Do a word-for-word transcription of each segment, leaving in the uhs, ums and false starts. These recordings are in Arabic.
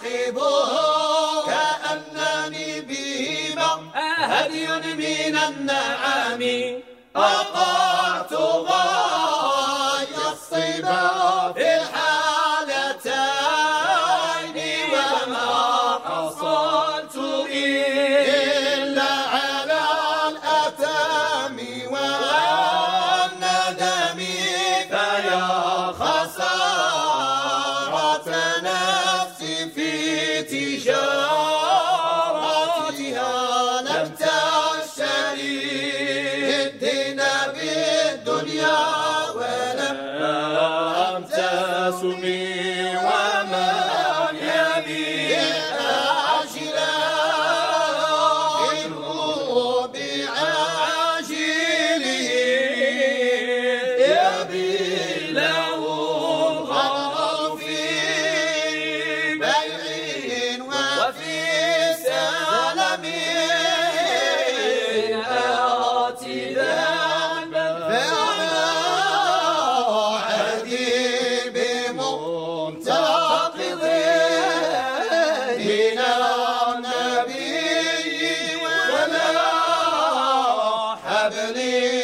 أراقبه كأنني بهما هدي من النعم أقعت غاية الصبا في الحالتين وما حصلت إلا على الأثام والندم فيا خسارة نفسي في تجارتها لم تشتري الدين بالدنيا ولم تسمي وما يبيع عاجلا منه بعاجله يبي له الغرض في بيع وفي سلم آتذا فأنا عهدي بمنتقض دين النبي ولا حبل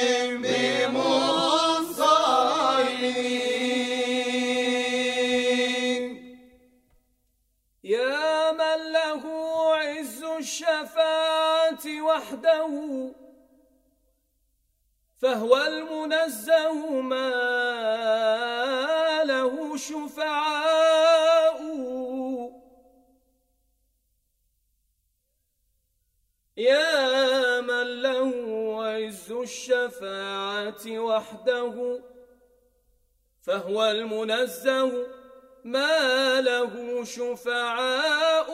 بمنصرين. يا من له عز الشفاعة وحده فهو المنزه ما له شفعاء. يا من له عز الشفاعة وحده فهو المنزه ما له شفعاء.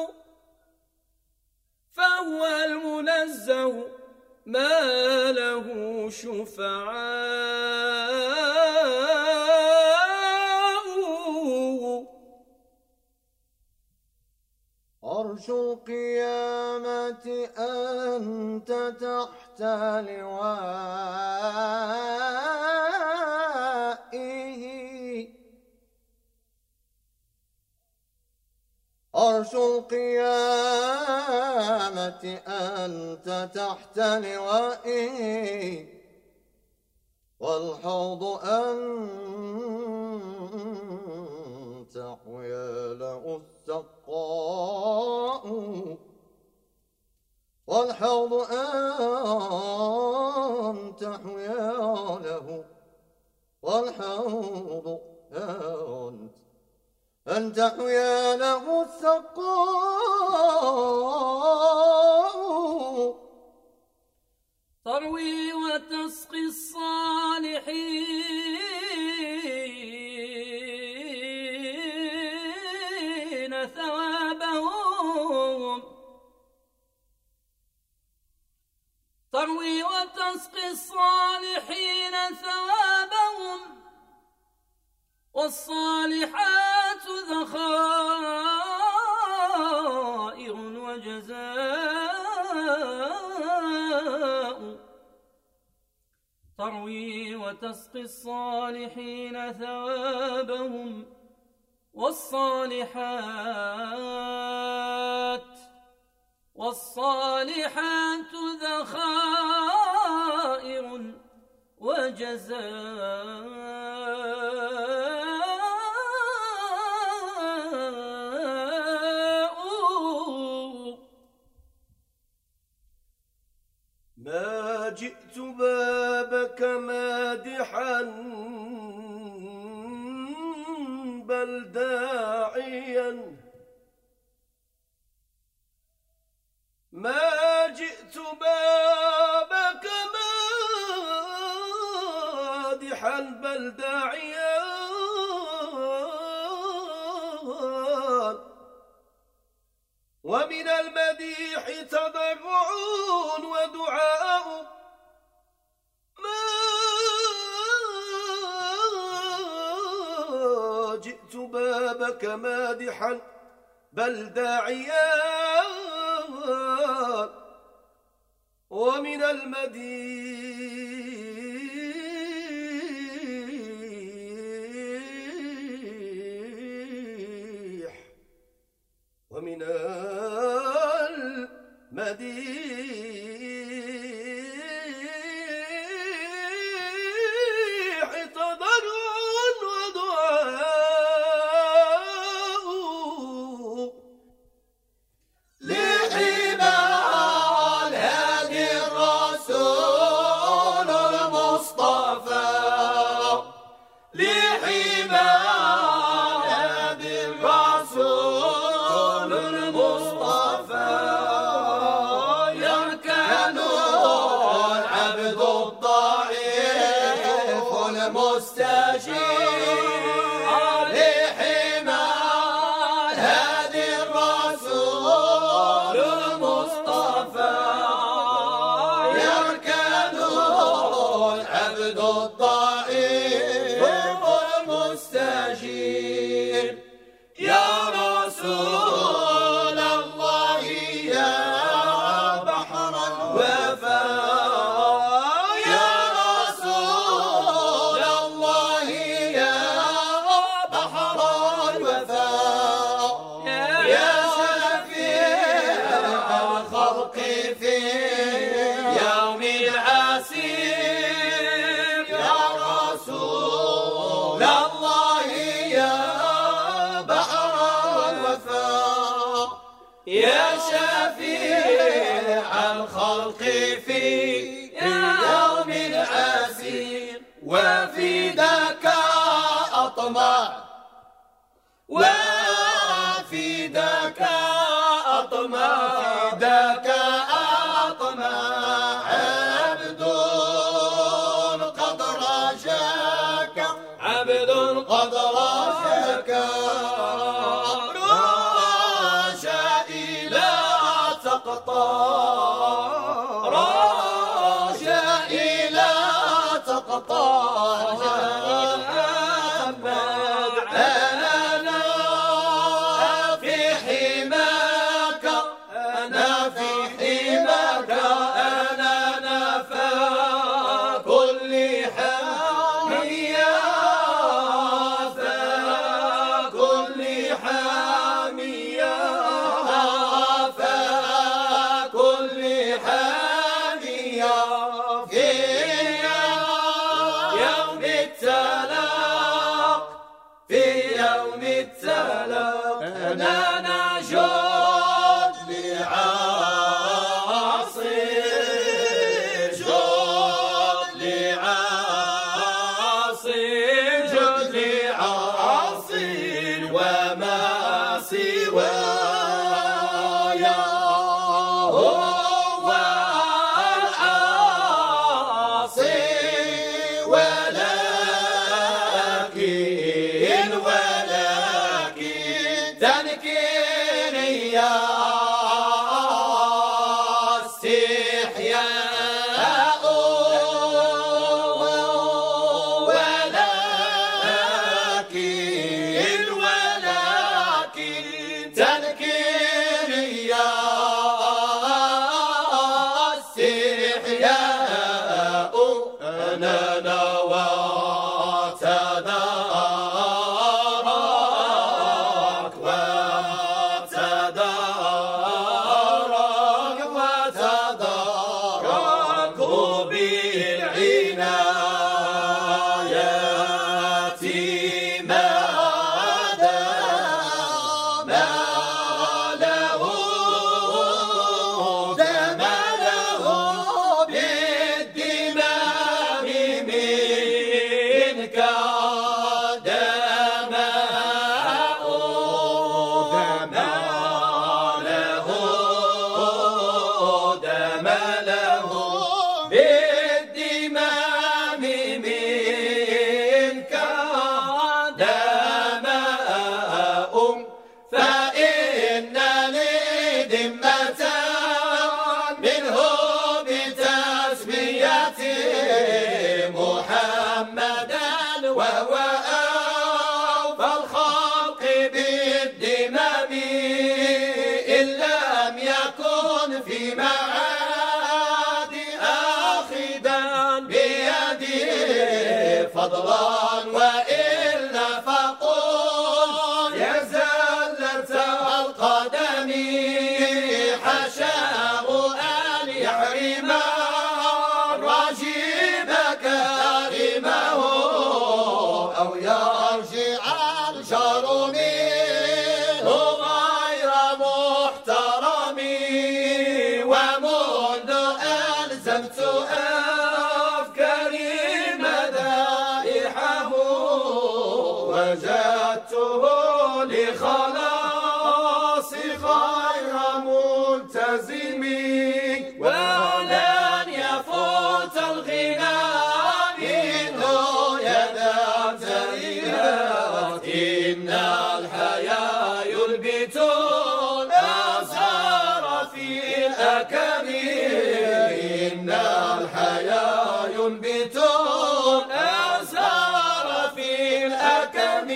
فهو المنزه ما له شفعاء. عرش القيامة أنت تحت لوائه. عرش القيامة أنت تحت لوائه والحوض أنت حياله السقاء. والحوض أنت حياله والحوض أنت أنت حياله السقاء. تروي وتسقي الصالحين ثوابهم. تروي وتسقي الصالحين ثوابهم والصالحات ذخائر وجزاء. تروي وتسقي الصالحين ثوابهم والصالحات والصالحات ذخائر وجزاء. ما جئت بابك مادحا بل داعيا. ما جئت بابك مادحا بل داعيا. ومن المديح تضرع ودعاء. ما جئت بابك مادحا بل داعيا. ومن المديح رسول المصطفى يركن العبد الضعيف المستجيب لحمى هادي الرسول المصطفى يركن العبد الضعيف المستجيب يا رسول الله يا بحر الوفاء يا رسول الله يا بحر الوفاء يا شفيع الخلق في يوم العسير يا رسول الله يا يا شفيع الخلق في يوم العسير وفي ذاك أطمع وفي ذاك أطمع في ذاك أطمع عبد قد رجاك عبد قد رجاك رجائي لا تقطع محمد أنا في حماك أنا في حماك أنا نفى كل حامية كل حامية أنا نجود لعاصر جود لعاصر جود لعاصر وما سوايا هو العاصر ولكن ولكن تنكيني يا استحياء ولكن ولكن تنكيني يا استحياء أنا نوات وهو أوفى الخلق بالدمام إن لم يكن في معاد آخذا بيده فضلا وإلا فقل يا زلة ينبتون أزهار في الأكم إن الحياة ينبتون أزهار في الأكم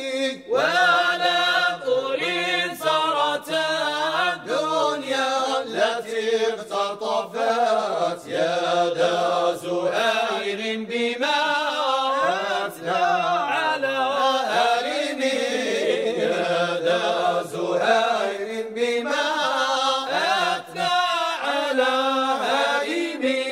ولم أريد ثرة الدنيا التي اختطفت يدا